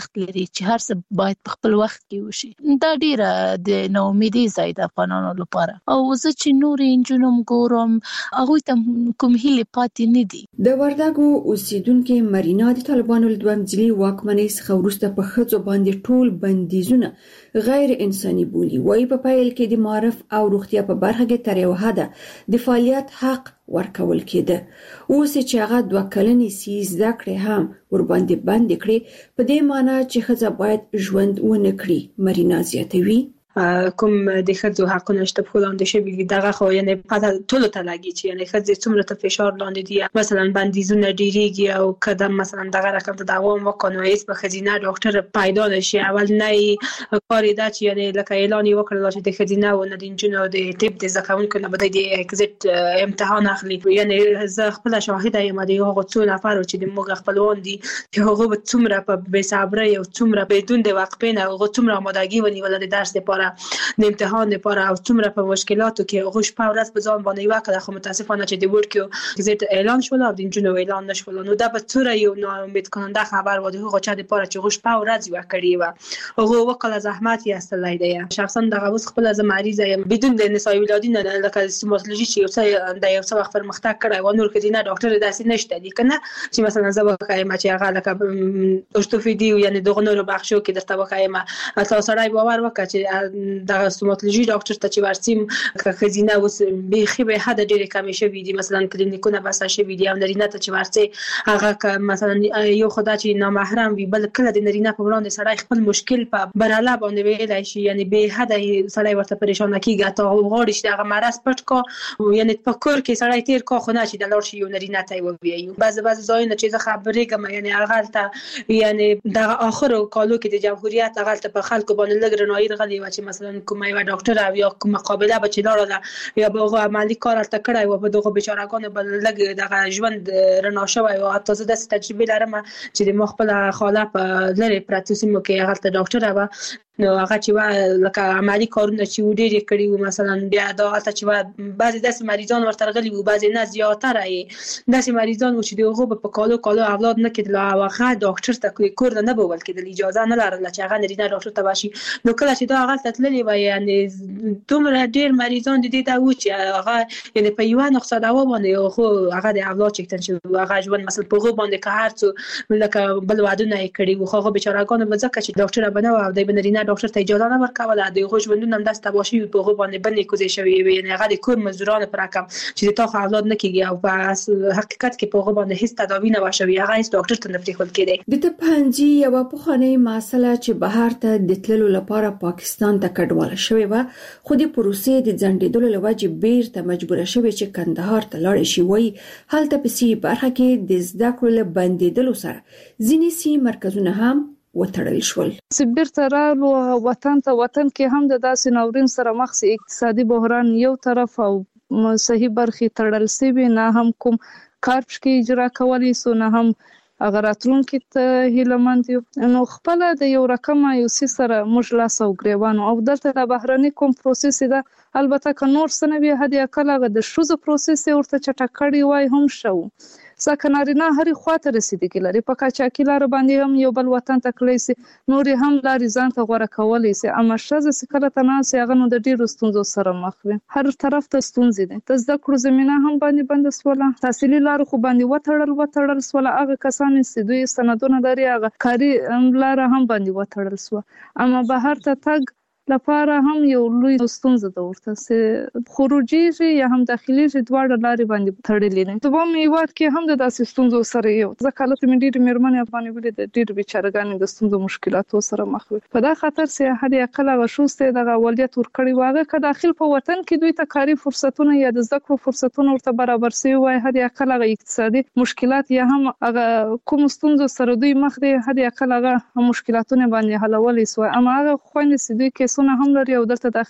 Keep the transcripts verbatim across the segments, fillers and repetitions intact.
لري چې هر څه باید په خپل وخت کې وشي. دا ډیره د ناامیدي ځای د افغانانو لپاره، او زه چې نور انجونم ګورم هغوی ته کوم هیلې پاتې نه دي. د وردګو اوسیدونکو مرینا د طالبانو له دویم ځلي واکمنۍ څخه وروسته په ښځو باندې ټول بندیزونه غیر انساني بولي. وایي په پیل کې د معرف او روغتیا په برخه کې تر یو حده د فعالیت حق ورکول کېده. اوس چې هغه دوه کلنې سي زده کړې هم ورباندې بند کړي، په دې معنی چې ښځه باید ژوند ونه کړي. مرینا زیاتوي کوم د ښځو حقونه شته په لاندې شوي دي، دغه خو یعنی پته ټولو ته لګي چې یعنی ښځې څومره ته فشار لاندې دي، مثلا بندیزونه ډیریږي او کدام مثلا دغه رقم ته دوام وکړي هیڅ په ښځینه ډاکټر پیدا نشي. اول نه کار دا چې یعنی لکه اعلان وکړل چې د ښځینه او د انجونو د طب د زده کوونکو نه بده د اگزیت امتحان اخلي. یعنی زه خپل شاهد یم د یو څو نفر چې د موږ خپلوان دي چې هغه څومره په بې صبرۍ او څومره بدون د وقفې نه هغه څومره آمادګي ونیول د درس لپاره د امتحان لپاره او څومره په مشکلاتو کې غوښ په ورځ په ځان باندې وکړه. خو متاسفانه چې د ورکو اگزیت اعلان شول او د انجونو اعلان نشول، نو دا به څوره یو ناامید کننده خبر و د هغه چا لپاره چې غوښ په ورځ وکړي و هغه وکړه زحمت یې استلای دی. شخصا دغه اوس خپل از مریض یم بدون د نسای ولادین نه لکه سیماتولوژي چې یو څه د یو څه وخت پرمختګ کړی و، نور کدي نه ډاکټر داسې نشته دي کنه چې مثلا زه وکایم چې هغه لکه اورتوپیدي یعنی دغه نور بخشو کې درته وکایم تاسو سره باور وکړه چې دغه ستوماتولوژي ډاکټر ته چې ورسیم خزینه اوس به به حد ډیره کم شوی دي، مثلا کلینیکونه بس شوی دي او نرینه ته چې ورسي هغه مثلا یو خدای چې نامحرم وي بل کله د نرینه په وړاندې سړی خپل مشکل په براله باندې ویلای شي، یعنی به حد سړی ورته پریشان کیږي ته غوړي چې هغه مرز پټ کو یعنی په کور کې سړی تیر کو خو نه چې د لور شي یو نرینه ته وي. بعض بعض ځایونه چې زه خبرې کوم یعنی هغه ته یعنی د اخر کالو کې د جمهوریت هغه ته په خلکو باندې لګ رنوي غلي و چې مثلا کومه یو ډاکټر او یا کومه مقابله به چې لاړه یا به هغه عملی کار تر کړای و په دغه بیچارهګانو بل لګ دغه ژوند رڼا شوی او تاسو د تجربه لرم چې د مخبل خاله په لری پراتوسیمو کې هغه ډاکټر و نو هغه چې لکه عملی کارونه چې ډېر کړي و مثلا بیا دا ته چې بعضی داسې مریضان ورته غلي وو، بعضی نه زیاتره داسې مریضان و چې دغه په کالو کالو اولاد نه کېدل او هغه ډاکټر ته کور نه بول کېدل، اجازه نه لرله چې هغه نرینه ډاکټر ته باشي. نو کله چې دا هغه تللی و یعنی دومره ډېر مریضان دي دا و چې هغه یعنی په یو نقصه دوا باندې خو هغه د اولاد چکتن چې هغه ژوند مثلا په غو باندې که هر څو لکه بل وعدونه یې کړي و خو هغه بیچارهګان وځکه چې ډاکټر بنو او د بنرینه ډاکټر ته اجازه نه ورکوله د غو ژوندونه هم داسته باشي په غو باندې باندې کوزي شوی وي، یعنی هغه د کور مزدورانو پر رقم چې تا خو اولاد نه کیږي او په حقیقت کې په غو باندې هیڅ تداوی نه وشوي، هغه هیڅ ډاکټر ته نه پریښول کېدی. د تپانجی یو په خانه مسله چې بهر ته د تللو لپاره پاکستان ته کډواله شوی و خو د پروسې د ځنډېدلو لوجه بیرته مجبور شوی چې کندهار ته لاړ شي. وای هلته په سی برخه کې د زده کړو بندیدلو سره ځینې سی مرکزونه هم وتړل شول. سبیر ترالو وطن ته وطن کې هم د داسې ناورین سره مخ سي اقتصادي بحران یو طرف او صحیح برخې تړل سوي، نه هم کوم کار پکې اجرا کولی سو نه هم اگر اترونکو ته هیلمند یو. نو خپل د یو رقم یو سی سره موږ لاس او ګریوان او دلته د بهرني کوم پروسس ده البته که نور سنوي هدي کله د شوزو پروسس ورته چټکړی وای هم شو ځکه نارینه هرې خواته رسیدګي لري، په قاچاقي لار باندې هم یو بل وطن ته کلی سي، نور هم لارې ځان ته غوره کولی سي، اما ښځه چې کله تناسي هغه نو د ډیرو ستونزو سره مخ وي. هر طرف ته ستونزې دي، د زده کړو زمینه هم باندې بند سوله، تحصیلي لار خو باندې وتړل وتړل سوله، هغه کسان چې دوی سندونه لري هغه کاري لار هم باندې وتړل سو، اما بهر ته تګ لپاره هم یو لوی ستونزه ده ورته چې خروجي یا هم داخلي دواړه لارې باندې تړلې نه. د بام هیواد کې هم د داسې ستونزو سره یو ځکه لته مې ډېرې مېرمنې افغانې ولې د ډېر بیچارهګانې د ستونزو مشکلاتو سره مخ وي. په دا خاطر چې هر یقل هغه شوسته دغه اولویت ورکړي واغه که داخل په وطن کې دوی ته کاري فرصتونه یا د زده کړو فرصتونه ورته برابر سي وای، هر یقل هغه اقتصادي مشکلات یا هم هغه کوم ستونزو سره دوی مخ دي هر یقل هغه مشکلاتونه باندې حلول سي، اما هغه خويندې چې دوی کې هم لري او دلته داخل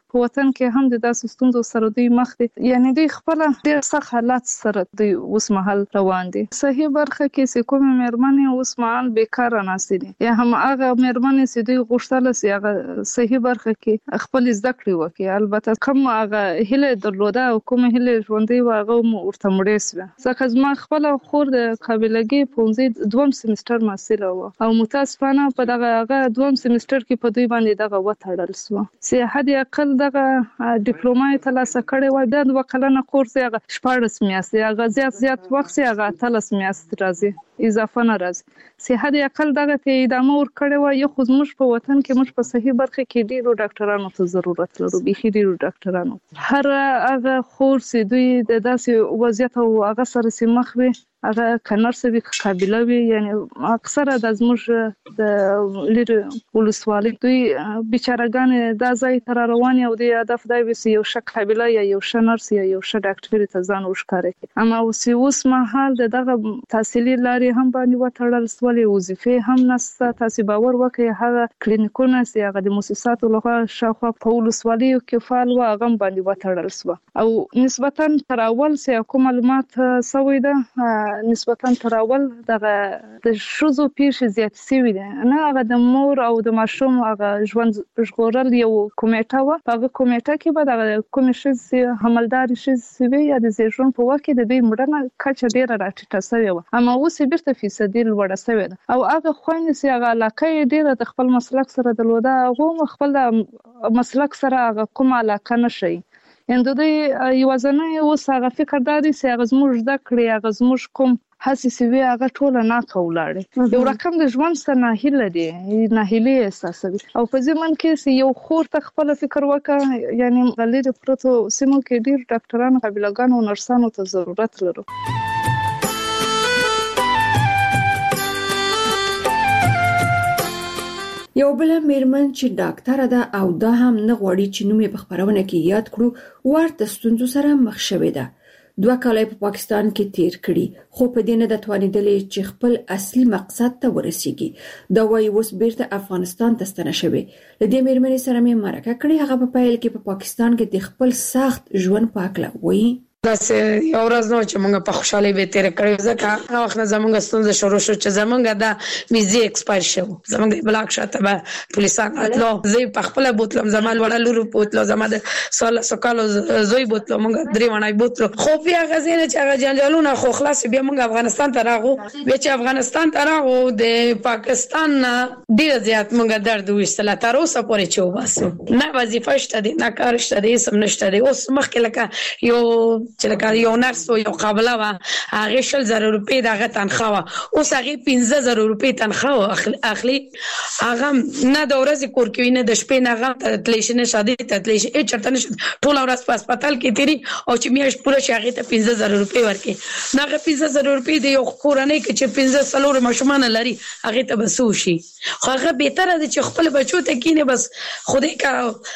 په وطن کې هم د داسې ستونزو سره دوی مخ دي. یعنی دوی خپل ډېر سخت حالات سره دوی اوس مهال روان دي. صحیح برخه کې چې کومه مېرمنې اوس مهال بیکاره ناستې دي یا هم هغه مېرمنې چې دوی غوښتل چې هغه صحیح برخه کې خپل زده کړې وکړي، البته کوم هغه هیله درلوده او کوم هیله ژوندۍ و هغه ورته مړې شوه. ځکه زما خپل خور د قابلګۍ پوهنځي دوم سیمستر محصله وه او متاسفانه په دغه هغه دوم سیمستر کې په دوی باندې دغه وتړل شوه چې حد اقل دغه ډیپلوما یې ترلاسه کړې وه. دا دوه کلنه کورس یې هغه شپاړس میاشتې، هغه زیات زیات وخت یې هغه اتلس میاشتې راځي، اضافه نه راځي. چې حد اقل دغه ته ادامه ورکړې وه. یو خو زموږ په وطن کې موږ په صحیح برخه کې ډېرو ډاکټرانو ته ضرورت لرو، بیخي ډېرو ډاکټرانو. هر هغه خور چې دوی د داسې وضعیت او هغه سره چې مخ وي هغه کنرس وي قابله وي، یعنی اکثره د زموږ د لرې ولسوالۍ دوی بیچارهګانې دا ځای ته روان او د هدف دا وي چې یو ښه قابله یا یو ښه نرس یا یو ښه ډاکټر ته ځان وښکاره کړي. اما اوس اوس مهال د دغه تحصیلي لارې هم باندې وتړل سولې، وظیفې هم نشته. تاسو باور وکړئ هغه کلینیکونه چې هغه د مؤسساتو لخوا شاوخوا په ولسوالیو کې فعال وو هغه هم باندې وتړل سوه او نسبتا تر اول چې کوم معلومات سوی ده نسبتا تر اول دغه د ښځو پیښې زیاتې شوي دي، نه هغه د مور او د ماشوم هغه ژوند ژغورل یو کمیټه وه. په هغه کمیټه کې به دغه کومې ښځې حملدارې ښځې وي یا د زیږون په وخت کې د دوی مړینه کچه ډېره راټیټه شوې وه، اما اوس یې بیرته فیصدي لوړه شوې ده. او هغه خویندې چې هغه علاقه یې ډېره د خپل مسلک سره درلوده هغو هم خپل مسلک سره هغه کومه علاقه نه ښیي. یعنې د دوی یوازینی اوس هغه فکر دا دی چې هغه زموږ زده کړې هغه زموږ کوم هڅې چې وي هغه ټوله ناکه ولاړې. یو رقم د ژوند څخه ناهیله دي، ناهیلي احساسوي. او په ضمن کې چې یو خور ته خپل فکر وکړه، یعنی لرې پرتو سیمو کې ډېر ډاکټرانو قابلګانو او نرسانو ته ضرورت لرو. یو بل مېرمن چې ډاکټره ده او دا هم نه غواړي چې نوم یې په خبرونه کې یاد کړو ورته ستونزو سره مخ شوې ده. دوه کاله په پاکستان کې تیر کړي خو په دې نه د توانېدلې چې خپل اصلي مقصد ته ورسیږي. دا وايي اوس بیرته افغانستان ته ستنه شوې. له دې مېرمنې سره مې مرکه کړې، هغه په پیل کې په پاکستان کې د خپل سخت ژوند په اړه وایي. داسې یو ورځ نو چې موږ په خوشحالۍ به تیر کړو، ځکه هغه وخت زموږ ستونزه شروع شو چې زموږ د ویزې ایکسپایر شو، زموږ د بلاک شاته به پولیسان راتلو، زه په خپل بوتلم، زمال وړه لور بوتلو، زما د سال سکالو زوی بوتلو، موږ درې ونای بوتلو. خو بیا غزینه چې هغه جنجالونه خو خلاص بیا موږ افغانستان ته راغو. بیا چې افغانستان ته راغو د پاکستان ډیر زیات موږ درد وشتل تر اوسه پورې چې وباسو، نه وظیفه شته دي نه کار شته دي سم نشته دي. اوس مخکې لکه یو چې لکه یو نرس او یو قابله وا هغه شل زره روپۍ دغه تنخواه وا، اوس هغه پنځه زره روپۍ تنخواه اخلي. هغه نه د ورځې کور کې نه د شپې نه هغه تللی شي نه شادي ته تللی شي چرته نشي ټول ورځ په هسپتال کې تیری او چې میاشت پوره شي هغه ته پنځه زره روپۍ ورکړي. نه هغه پنځه زره روپۍ د یو کورنۍ کې چې پنځه څلور ماشومان لري هغه ته بسو شي. خو هغه بهتره ده چې خپل بچو ته کینه بس خدای کا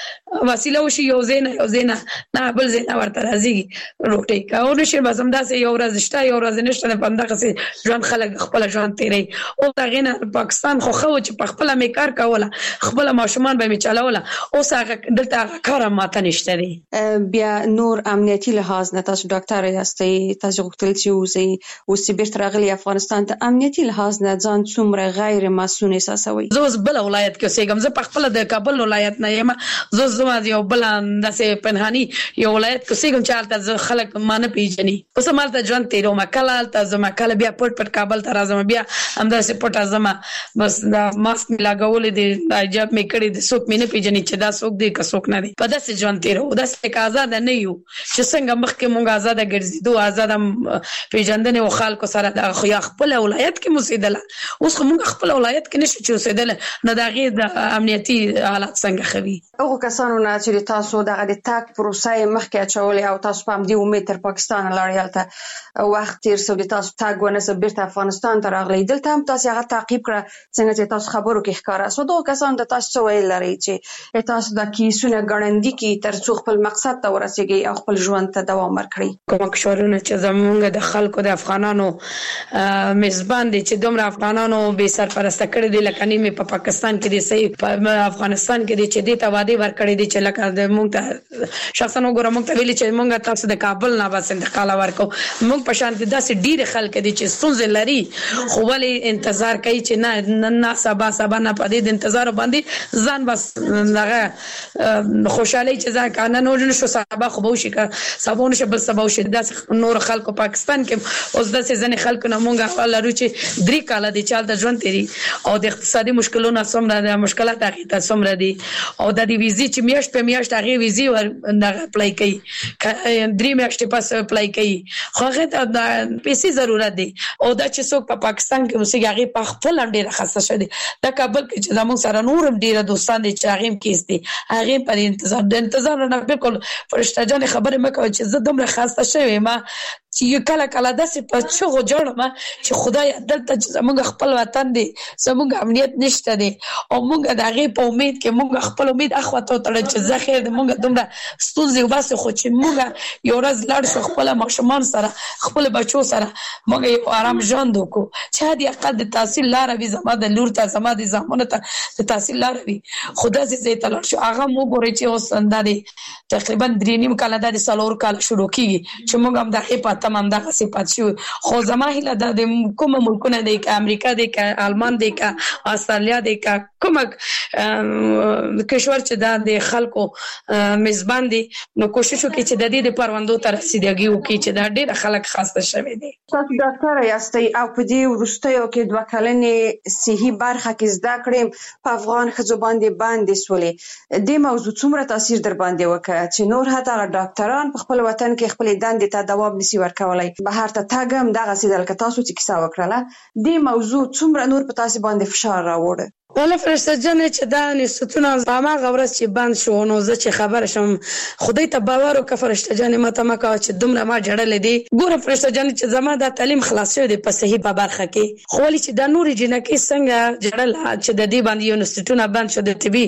وسیله وشي، یو زین یو زین نه بل زین ورته راځي روټي کاو نشي. بس هم داسې یو ورځ شته یو ورځ نشته، په همدغه سي ژوند خلک خپل ژوند تیری. او دغه نه پاکستان خو خو چې په خپل میکار کوله خپل ماشومان به میچلوله، اوس هغه دلته کار ماته نشته دی. بیا نور امنیتي لحاظ نه تاسو ډاکټر یاستئ، تاسو غوښتل چې اوسئ اوس بیرته راغلی افغانستان ته، امنیتي لحاظ نه ځان څومره غیر مسؤل احساسوي؟ زه اوس بل ولایت کې اوسېږم، زه په خپل د کابل ولایت نه یم، زه زما یو بل داسې پنهاني یو ولایت کې اوسېږم چې هلته خلک ما نه پیژني. اوس هم هلته ژوند تېروم، کله هلته ځم کله بیا پټ پټ کابل ته راځم، بیا همداسې پټه ځم. بس دا ماسک مې لګولی دی، دا حجاب مې کړی دی، څوک مې نه پیژني چې دا څوک دی که څوک نه دی. په داسې ژوند تېروو، داسې که ازاده نه یو چې څنګه مخکې مونږ ازاده ګرځېدو، ازاده پیژندنې و خلکو سره د خو یا خپل ولایت کې مو اوسېدله. اوس خو مونږ خپل ولایت کې نشو چې اوسېدلی، نو د هغې د امنیتي حالات څنګه ښه وي. هغو کسانو نه چې تاسو دغه د تګ پروسه یې مخکې اچولې او تاسو په همدې امید تر پاکستان لاړ یالته وخت تیر سو د تاسو تاګ ونه بیرته افغانستان ته راغلی دلته هم تاسو هغه تعقیب کړه څنګه چې تاسو خبرو کې ښکارا سو دوه کسان د تاسو ویل لري چې تاسو د کیسونه غړندې کی تر څو خپل مقصد ته ورسیږي او خپل ژوند ته دوام ورکړي کوم کشورونه چې زمونږ د خلکو د افغانانو میزبان دي چې دومره افغانانو به سرپرسته کړی دي لکه نیمه په پاکستان کې دي صحیح په افغانستان کې دي چې د توادي ورکړی دي چې لکه د مونږ ته شخصا وګورم مونږ ته ویلي چې مونږ تاسو د کابل نه بس انتقال ورکو مونږ په شان کې داسې ډیر خلک دي چې ستونزې لري خو ولې انتظار کوي چې نه نه سبا سبا نه پدې د انتظار باندې ځان بس دغه خوشحالي چې ځان کنه نو نشو سبا خو به شي سبا نشو بل سبا شي داسې نور خلکو پاکستان کې اوس داسې ځنې خلکو نه مونږه لرو چې درې کاله دي چال د ژوند تیری او د اقتصادي مشکلونو سمره د مشکلات هغه سمره دي او د دې ویزې چې میاشت په میاشت هغه ویزې ور دغه اپلای کوي درې میاشتې پس اپلای کوي خو هغه د پیسې ضرورت دي او دا چې څوک په پاکستان کې اوسېږي هغه په خپل ډېر خاصه شوی د کابل کې چې زموږ سره نورم ډېر دوستان دي چې هغه کیس دي هغه پر انتظار د انتظار نه بالکل فرشته جان خبره مکه چې زه دومره خاصه شوی ما چې کله کله داسې په چغو جوړم چې خدای دلته چې زموږ خپل وطن دی زموږ امنیت نشته دی او موږ د هغې په امید کې موږ خپل امید اخواته وتړل چې زه خیر د موږ دومره ستونزې وباسي خو چې موږ یو ورځ لاړ شو خپل ماشومان سره خپل بچو سره موږ یو آرام ژوند وکړو چې حد اقل د تحصیل لاره وي زما د لور ته زما د زامنو ته د تحصیل لاره وي خو داسې ځای ته لاړ شو هغه موږ ګورئ چې اوس دا دی تقریبا درې نیم کاله دا د څلور کاله شروع کېږي چې موږ هم د هغې په تمام دغه صفات شو خو زما هیله ده د کومه ملکونه دی که امریکا دی که آلمان دی که استرالیا دی که کومه کشور چې دا د خلکو میزبان دي نو کوشش وکړي چې د دې د پروندو ته رسیدګي وکړي چې دا ډېر خلک خاصه شوي دي. تاسو ډاکټر یاستئ او په دې وروستیو کې دوه کلنې صحي برخه کې زده کړې په افغان ښځو باندې باندې سولې دې موضوع څومره تاثیر در باندې وکړ چې نور حتی ډاکټران په خپل وطن کې خپل دندې ته دوام نشي ورکولای بهر ته تاګم دغه سیدل که تاسو چې کیسه وکړه دې موضوع څومره نور په تاسو باندې فشار راوړ ولا فرشته جان چې دا نسبتونه په ما غورس چې بند شو نو زه چې خبر شم خدای ته باور وکړه فرشته جان ماته ما کا چې دومره ما جړل دي ګوره فرشته جان چې زما د تعلیم خلاص شوی دی په صحیح په برخه کې خو ولې چې د نورې جنکې څنګه جړل چې د دې باندې یونیورسيټونه بند شو د طبي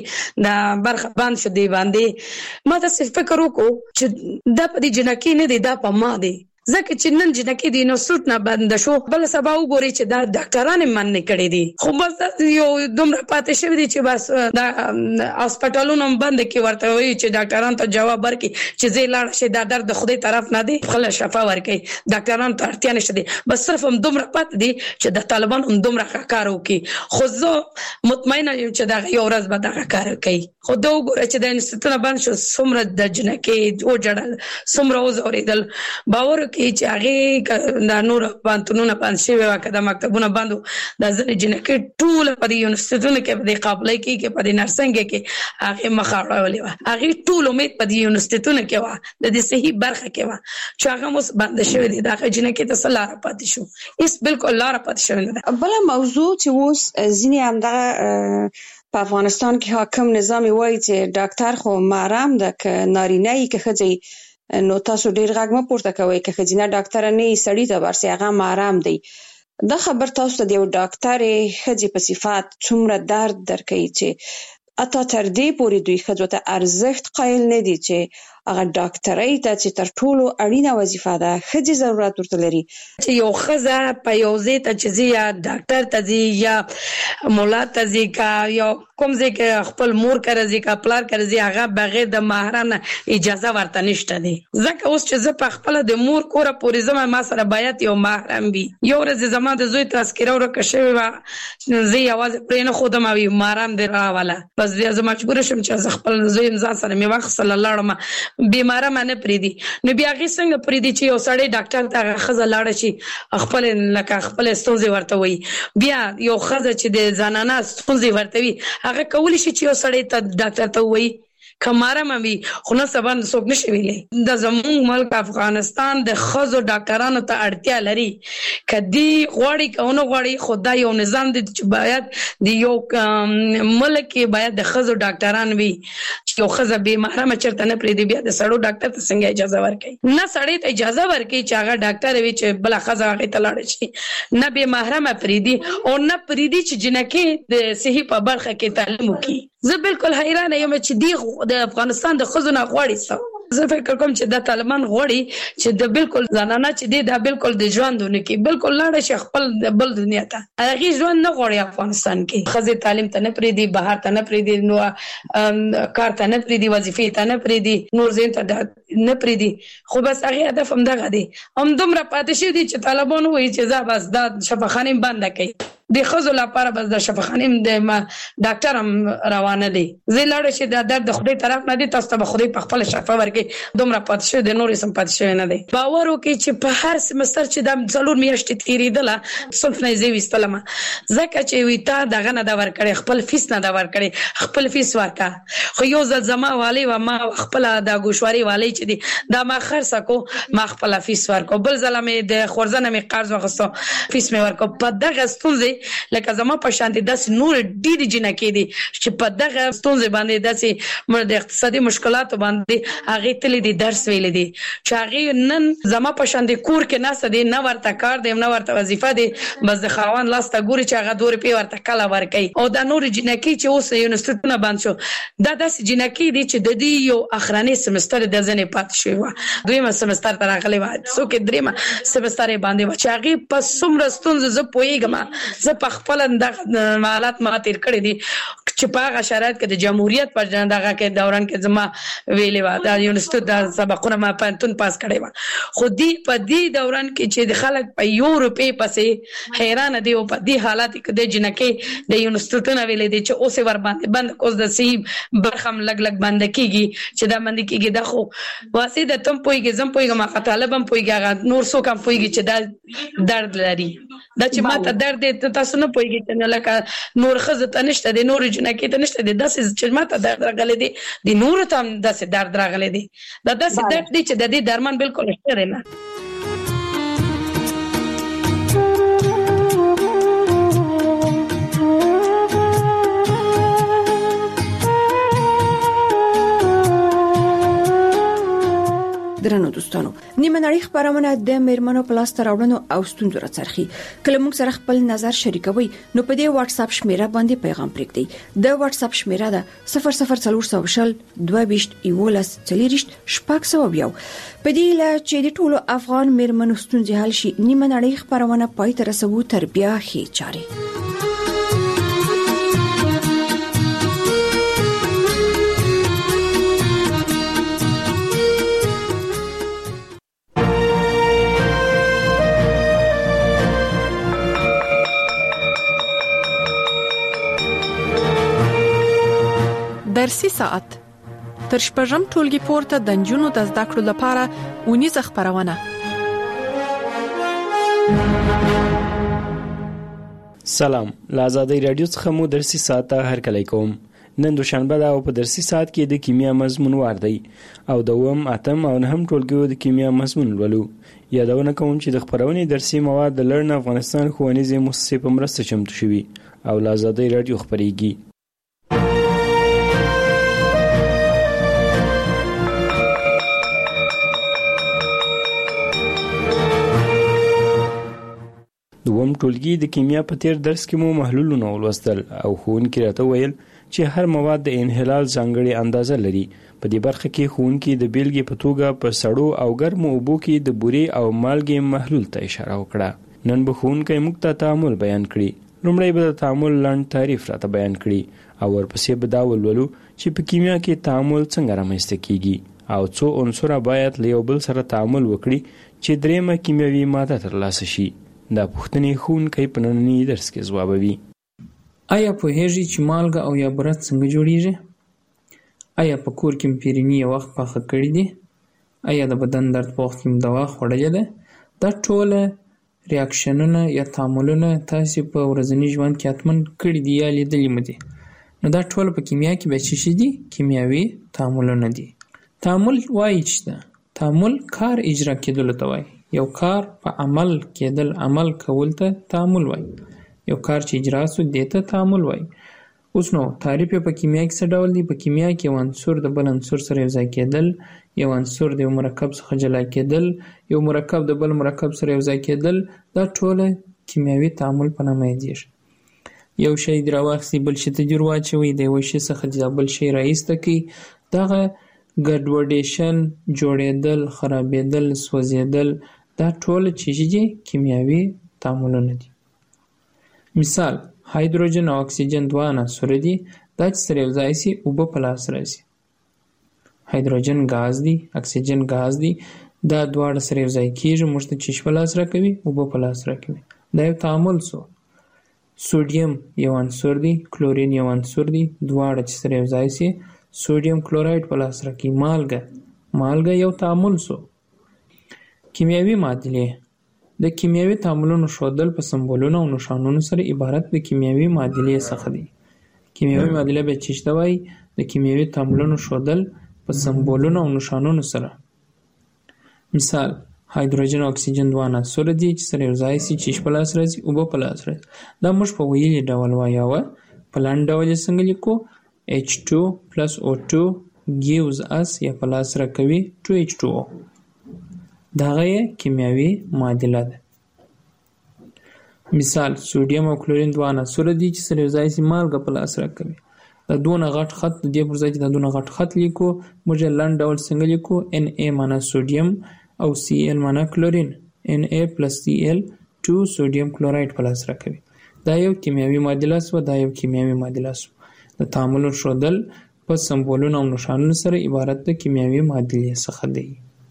د برخه بند شو دی باندې ما د صرف فکر وکړو چې د په دې جنکې نه دی دا په ما دی ځکه چې نن جنکې د یونیورسيټ نه بند شو بل سبا وګوري چې دا ډاکټران من نه کړي دي خو بس یو دومره پاتې شوی دي چې بس دا هسپتالونو بند کې ورته وایي چې ډاکټران ته جواب ورکړي چې زه لاړ شي دا درد خدای طرف نه دی خپل شفا ورکړي ډاکټران ته اړتیا نشته دي بس صرف هم دومره پاتې دي چې د طالبان هم دومره کار وکړي خو زه مطمئنه یم چې دا یو ورځ به دا کار کوي خو دا وګوره چې د انستیتوت بند شو څومره د جنکې او جړل څومره وزوریدل باور کې چې هغه د نور پانتونونه پان شي وکړه د مکتبونه باندې د ځنې جنکې ټول په دې یونیورسيټونو کې په قابلۍ کې کې په دې نرسنګ کې هغه مخاړولې و هغه ټول امید په دې یونیورسيټونو کې و د دې صحیح برخه کې و چې هغه مس باندې شوی دی دا جنکې ته سلاره پاتې شو هیڅ بالکل لاره پاتې شوی نه بل موضوع چې اوس ځینې هم دغه په افغانستان کې حاکم نظام وایي چې ډاکټر خو محرم ده که نارینه یې که ښځه نو تاسو ډیر غږ مه پورته کوئ که ښځینه ډاکټره نه یې سړي ته ورسي هغه محرم دی دا خبر تاسو ته د یو ډاکټرې ښځې په صفات څومره درد درکوي چې اته تر دې پورې دوی ښځو ته ارزښت قایل نه دي چې هغه ډاکټرۍ ته چې تر ټولو اړینه وظیفه ده ښځې ضرورت ورته لري چې یو ښځه په یو ځای ته چې ځي یا ډاکټر ته ځي یا مولا ته ځي که یو کوم ځای کې خپل مور کره ځي که پلار کره ځي هغه بغیر د محرم نه اجازه ورته نشته دی ځکه اوس چې زه په خپله د مور کوره پورې ځم ما سره باید یو محرم وي یو ورځ زما د زوی تذکره ورکه شوې وه زه یوازې پرې نه ښودم او محرم دې راوله بس بیا زه مجبوره شم چې زه خپل زوی ځان سره مې واخیستله لاړم بیماره مانه پریدي نو بیا هغه څنګه پریدي چې یو سړی ډاکټر ته ښځه لاړه شي خپل لکه خپل ستونزې ورته وي بیا یو ښځه چې د زنانه ستونزې ورته وي هغه کولی شي چې یو سړی ته ډاکټر ته وایي کماره مې خو نه سبا څوک نشي ویلې. د زموږ ملک افغانستان د خزو ډاکټرانو ته اړتیا لري. کدي غوړي کونه غوړي خدای یو نظام دی چې باید د یو ملک کې باید د خزو ډاکټران وي. یو خزه به محرم چرته نه پریدي بیا د سړو ډاکټر ته څنګه اجازه ورکړي؟ نه سړی ته اجازه ورکړي چې هغه ډاکټر وي چې بل خزه هغه ته لاړ شي. نه به محرم پریدي او نه پریدي چې جنکه د صحي په برخه کې تعلیم وکړي. زه بالکل حیران یم چې دی د افغانستان د خزو نه غوړي څه. زه فکر کوم چې د طالبان غوړي چې د بالکل زنانه چې دی دا بالکل د ژوندونه کې بالکل لاړ شي خپل د بل دنیا ته. هغه ژوند نه غوړي افغانستان کې. خزه تعلیم ته نه پریدي، بهر ته نه پریدي، نو کار ته نه پریدي، وظیفې ته نه پریدي، نور زین ته نه پریدي. خو بس هغه هدف هم دغه دی. هم دومره پاتې شي دي چې طالبان وایي چې زه بس د شفاخانه بند کړي. د خزو لپاره بس د شفاخانه د ډاکټر هم روانه دي. زه لاړ شي د درد خدای طرف نه دي، تاسو ته خدای په خپل شفا ورکړي. دومره پاتې شي د نورې سم پاتې شي نه دي. باور وکړي چې په هر سمستر چې د څلور میاشتې تیریدله صنف نه زی وستلم ځکه چې وی تا دغه نه دا ورکړي، خپل فیس نه دا ورکړي، خپل فیس ورکا. خو یو ځل زما والی و ما خپل د ګوشواري والی چې دي دا ما خرڅ کو، ما خپل فیس ورکو. بل ځل مې د خورزنه مې قرض وغوښتو، فیس مې ورکو. په دغه ستونزې لکه زما په شان دي داس نور ډېر جنکې دي چې په دغه ستونزې باندې داسې مر د اقتصادي مشکلاتو باندې هغه تل دي درس ویل دي چې هغه نن زما په شان دي کور کې ناس دي نه ورته کار دي نه ورته وظیفه دي، بس د خاوند لاس ته ګوري چې هغه دوه روپۍ ورته کله ورکړي. او دا نور جنکې چې اوس یونیورسيټونه بند شو دا داسې جنکې دي چې د دې یو اخرنی سمستر د ځنې پات شوی و، دویمه سمستر ته راغلی و، څو کې دریمه سمستر باندې و چې هغه په څومره ستونزې زه پوهیږم. زه په خپل د حالات ما تیر کړی دي چې په هغه شرایط کې د جمهوریت پر دغه کې دوران کې زما ویلې و د یونیورسيټي د سبقونه ما پانتون پاس کړی و. خو دې په دې دوران کې چې د خلک په یو روپۍ پسې حیران دي او په دې حالات کې د جنکې د یونیورسيټي ویلې دي چې اوسه ور باندې بند کوز د صحیح برخم لګ لګ بند کیږي چې دا بند کیږي. دا خو واسي د تم پويږي زم پويګم ما طالبم پويګا نور څوک هم پويږي چې دا درد لري. دا چې ما ته درد دې تاسو نه پويږي چې لکه نور خزه ته نشته دي، نور جنکې ته نشته دي، داسې چې ما ته درد راغلي دي د نور ته هم داسې درد راغلي دي. دا داسې درد دي چې د دې درمان بالکل نشته نه. درنو دوستانو، نیمه نړۍ خبرونه د میرمنو پلاس تر راوړنو او ستونزو راڅرخي. کله موږ سره خپل نظر شریکوي نو په دې واتس اپ شمیره باندې پیغام پرېږدئ. د واتس اپ شمیره ده صفر صفر څلور سو شل دوه بیشت یولس څلریشت شپږ سو بیا. په دې لا چې د ټولو افغان میرمنو ستونزې حل شي، نیمه نړۍ خبرونه پای ته رسوو تر بیا هي چاري. درسي ساعت تر شپږم ټولګي پورته د نجونو د زده کړو لپاره اونیزه خبرونه. سلام، له آزادۍ رادیو څخه مو درسي ساعت ته هرکلی کوم. نن دوشنبه ده او په درسي ساعت کې د کیمیا مضمون وار دی او د اووم، اتم او نهم ټولګیو د کیمیا مضمون لولو. یادونه کوم چې د خبرونې درسي مواد د لرن افغانستان ښوونیزې مؤسسې په مرسته چمتو شوي او له آزادۍ رادیو خبرېږي. دوم ټولګي د کیمیا په تیر درس کې مو محلولونه ولوستل او ښوونکي راته ویل چې هر مواد د انحلال ځانګړې اندازه لري. په دې برخه کې ښوونکي د بیلګې په توګه په سړو او ګرمو اوبو کې د بورې او مالګې محلول ته اشاره وکړه. نن به ښوونکی موږ ته تعامل بیان کړي. لومړی به د تعامل لنډ تعریف راته بیان کړي او ورپسې به دا ولولو چې په کیمیا کې تعامل څنګه رامنځته کیږي او څو عنصره باید له یو بل سره تعامل وکړي چې دریمه کیمیاوي ماده ترلاسه شي. دا پوښتنې ښوونکی په ننني درس کې ځوابوي. آیا پوهیږئ چې مالګه او یا برت څنګه جوړیږي؟ آیا په کور کې پیرني یو وخت پخه کړی دي؟ آیا د بدن درد په وخت کې دوا خوړلې ده؟ دا ټول ریاکشنونه یا تعاملونه تاسو په ورځني ژوند کې حتمن کړی دي یا لیدلي مو دي. نو دا ټول په کیمیا کې به څه شي دي؟ کیمیاوي تعاملونه دي. تعامل وایي چې تعامل کار اجرا کېدلو ته وایي. یو کار په عمل کېدل، عمل کول ته تعامل وایي. یو کار چې اجرا سو دې ته تعامل وایي. اوس نو تعریف په کیمیا کې څه ډول دی؟ په کیمیا کې یو عنصر د بل عنصر سره یو ځای کېدل، یو عنصر د یو مرکب څخه جلا کېدل، یو مرکب د بل مرکب سره یو ځای کېدل، دا ټول کیمیاوي تعامل په نامه یادېږي. یو شی دې راواخلئ، بل شي ته دې ور واچوئ، د یوه شي څخه دې بل شی راایسته کړئ. دغه ګډوډېشن، جوړېدل، خرابېدل، سوځېدل، دا ټول چې دي کیمیاوي تعاملونه دي. مثال، هایدروجن او اکسیجن دوه عناصر دي. دا چې سره یو ځای شي اوبه په لاس راځي. هایدروجن ګاز دی، اکسیجن ګاز دی، دا دواړه سره یو ځای کېږي، موږ ته چې په لاس راکوي، اوبه په لاس راکوي. دا یو تعامل سو. سوډیم یو عنصر دی، کلورین یو عنصر دی، دواړه چې سره یو ځای شي سوډیم کلورایډ په لاس راکوي. مالګه مالګه یو تعامل سو. کیمیاوي معادلې د کیمیاوي تعاملونو ښودل په سمبولونو او نښانونو سره عبارت د کیمیاوي معادلې څخه دی. کیمیاوي معادله به څه ته وایي؟ د کیمیاوي تعاملونو ښودل په سمبولونو او نښانونو سره. مثال، هایدروجن او اکسیجن دوه عناصر دي چې سره یو ځای شي چې په لاس راځي، اوبه په لاس راځي. دا موږ په ویلي ډول وایو. په لاندې ډول یې څنګه لیکو؟ ایچ ټو plus او ټو gives us یا په لاس راکوي ټو ایچ ټو او. دغه یې کیمیاوي معادله ده. مثال، سوډیم او کلورین دوه عناصر دي چې سره یو ځای شي مالګه په لاس راکوي. دا دونه غټ خط د دې پر ځای چې دا دونه غټ خط لیکو، موږ یې لنډ ډول څنګه لیکو؟ ان ای معنا سوډیم او سی ال معنا کلورین. ان ای پلس سی ال ټو سوډیم کلورایډ په لاس راکوي. دا یو کیمیاوي معادله سوه. دا یو کیمیاوي معادله سوه. د تعامل ښودل په سمبولونو او نښانونو سره عبارت د کیمیاوي معادلې څخه دی.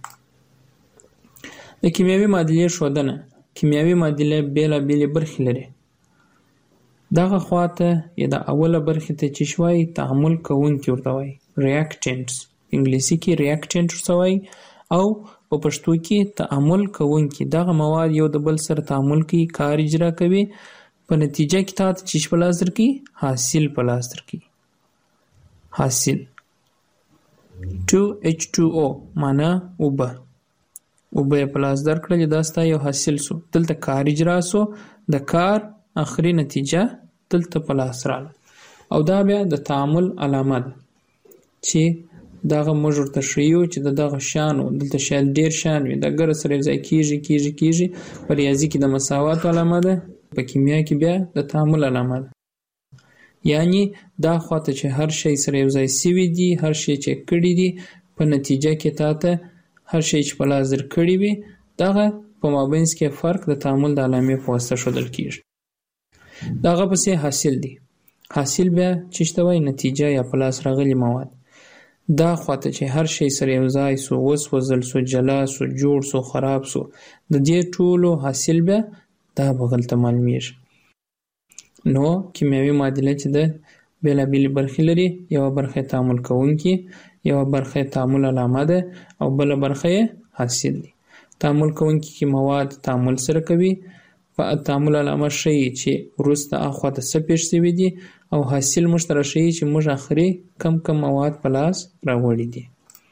د کیمیاوي معادلې ښودنه. کیمیاوي معادله بېلابېلې برخې لري. دغه خواته یا د اوله برخې ته چې شوی تعامل کوونکي ورته وایي، ریاکټنټس. انګلیسي کې ریاکټنټ ورته وایي، او په پښتو کې تعامل کوونکي. دغه مواد یو د بل سره تعامل کوي، کار اجرا کوي، په نتیجه کې تاسو چې په لاس درکړي حاصل په لاس درکړي. حاصل ټو ایچ ټو او معنا اوبه. اوبه په لاس درکړل، دا ستا یو حاصل سو. دلته کار اجرا سو، د کار اخري نتیجه دلته په لاس رااله. او دا بیا د تعامل علامه ده چې دغه موږ ورته ښیو چې د دغه شیانو دلته شاید ډېر شیان وي، د ګره سره یو ځای کېږي کېږي کېږي. په ریاضي کې د مساوات علامه ده، په کیمیا کې بیا د تعامل علامه ده. یعنی دا خواته چې هر شی سره یو ځای سوي دي، هر شی چې کړي دي، په نتیجه کې تاته هر شی چې په لاس در کړي وي، دغه په مابینځ کې فرق د تعامل د علامې په واسطه ښودل کېږي. دغه پسې حاصل دی. حاصل بیا چې ته وایي نتیجه یا په لاس راغلي مواد. دا خواته چې هر شی سره یو ځای سو، وسوځل سو، جلا سو، جوړ سو، خراب سو، د دې ټولو حاصل بیا دا بغل ته معلومیږي. نو کیمیاوي معادله چې ده بېلابېلې برخې لري. یوه برخه یې تعامل کوونکي، یوه برخه یې تعامل علامه ده، او بله برخه یې حاصل دی. تعامل کوونکي کې مواد تعامل سره کوي، په تعامل علامه ښیي چې وروسته اخوا ته څه پېښ شوي دي، او حاصل موږ ته راښیي چې موږ آخري کم کم مواد په لاس راوړي دي.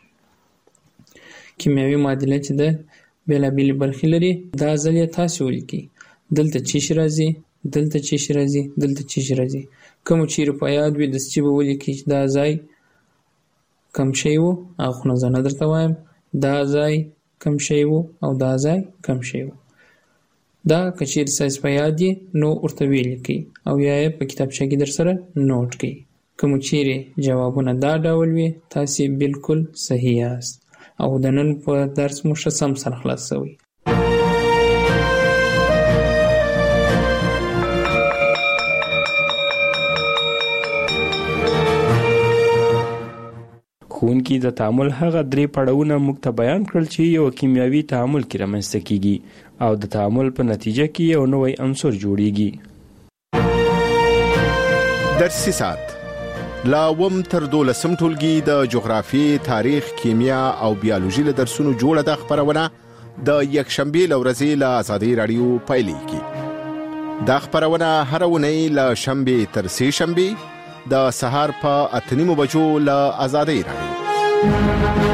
کیمیاوي معادله چې ده بېلابېلې برخې لري. دا ځل یې تاسې ولیکئ. دلته چې شي راځي، دلته چې شي راځي، دلته چې شي راځي. کوم چیرې په یاد وي داسې به ولیکئ چې دا ځای کم شی و، هغه نه زه نه درته وایم. دا ځای کم شی و او دا ځای کم شی و. دا که چیرې ستاسې په یاد یې نو ورته ولیکئ، او یا یې په کتابچه کې در سره نوټ کړئ. که مو چیرې جوابونه دا ډول وي، تاسې بالکل صحیح یاست، او د نن په درس مو ښه سم سره خلاص شوی. ښوونکي د تعامل هغه درې پړاوونه موږ ته بیان کړل چې یو کیمیاوي تعامل کې رامنځته کیږي، او د تعامل په نتیجه کې یو نوی عنصر جوړیږي. درسي ساعت لا وم تر دولسم ټولګي د جغرافي، تاریخ، کیمیا او بیولوژي له درسونو جوړه ده خبرونه د یکشنبه لورځي له آزادي رادیو پایلې کی. دا خبرونه هر ونې له شنبه تر سه شنبه د سهار په اتنیمو بجو له آزادۍ راډیو.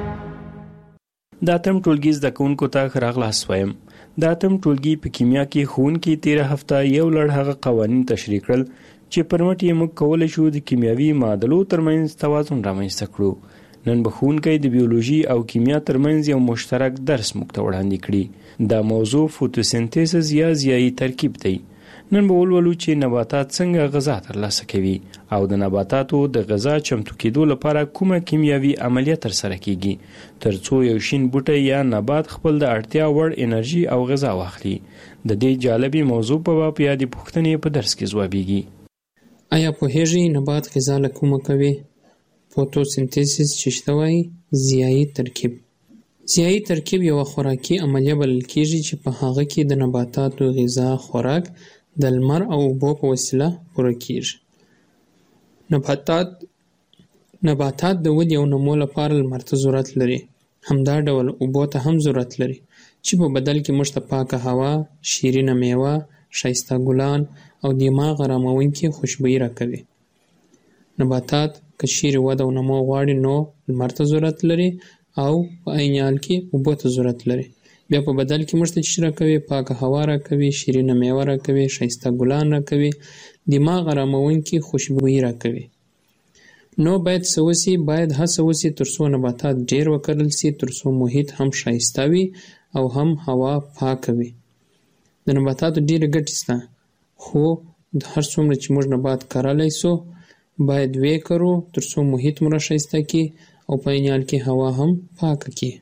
د اتم ټولګي زده کوونکو ته راغلاست وایم. د اتم ټولګي په کیمیا کې ښوونکي تیره هفته یو لړ هغه قوانین تشریح کړل چې پر مټ یې موږ کولی شو د کیمیاوي معادلو ترمنځ توازن رامنځته کړو. نن به ښوونکی د بیولوژي او کیمیا ترمنځ یو مشترک درس موږ ته وړاندې کړي. دا موضوع فوتوسنتیسز یا ضیایي ترکیب دی. نن به ولولو چې نباتات څنګه غذا ترلاسه کوي او د نباتاتو د غذا چمتو کېدو لپاره کومه کیمیاوي عملیه ترسره کیږي ترڅو یو شین بوټی یا نبات خپل د اړتیا وړ انرژي او غذا واخلي. د دې جالبي موضوع په باب یادې پوښتنې په درس کې ځوابیږي. آیا پوهیږئ نبات غذا له کومه کوي؟ فوتوسنتیسیس چې شته وایي ضیایي ترکیب. ضیایي ترکیب یوه خوراکي عملیه بلل کیږي چې په هغه کې د نباتاتو غذا خوراک د لمر او اوبو په وسیله پوره کیږي. نباتات نباتات د ودې او نمو لپاره لمر ته ضرورت لري. همدا ډول اوبو ته هم ضرورت لري چې په بدل کې موږ ته پاکه هوا، شیرینه میوه، ښایسته ګلان او دماغ اراموونکې خوشبويي راکوي. نباتات که چیرې وده او نمو غواړي نو لمر ته ضرورت لري او په عین حال کې اوبو ته ضرورت لري. بیا په بدل کې موږ ته چې راکوي پاکه هوا راکوي، شیرینه میوه راکوي، ښایسته ګلان راکوي، دماغ اراموونکې خوشبويي راکوي. نو باید څه وسي؟ باید هڅه وسي ترڅو نباتات ډیر وکرل سي، ترڅو محیط هم ښایسته وي او هم هوا پاکه وي. د نباتاتو ډیرې ګټې شته خو د هر څومره چې موږ نبات کرلی سو باید ویې کرو ترڅو محیط مو راښایسته کړي او په عین حال کې هوا هم پاکه کړي.